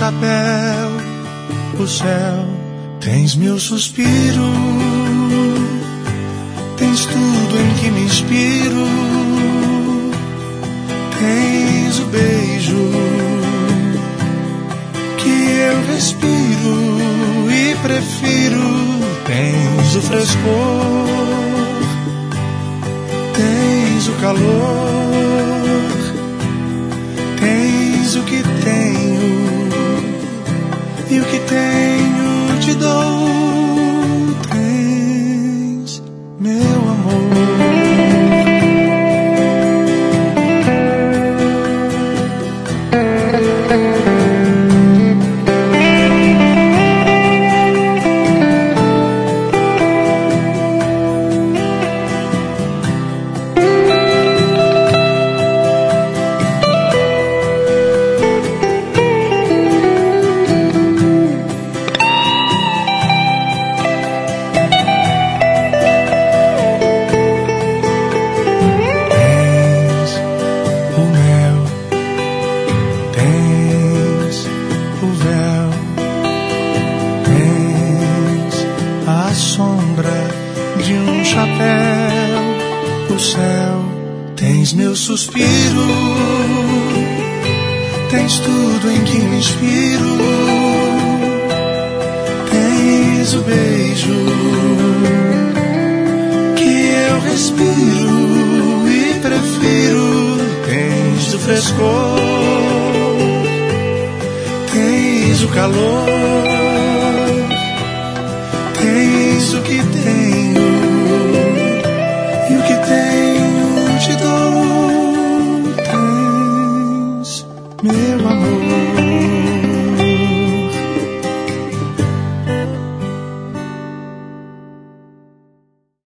chapéu, o céu. Tens meu suspiro, tens tudo em que me inspiro. Tens o beijo que eu respiro e prefiro. Tens o frescor, tens o calor, tens o que tenho e o que tenho te dou. Tens meu amor. Suspiro, tens tudo em que me inspiro. Tens o beijo que eu respiro e prefiro. Tens o frescor, tens o calor, tens o que tenho e o que tenho te dou. Meu amor.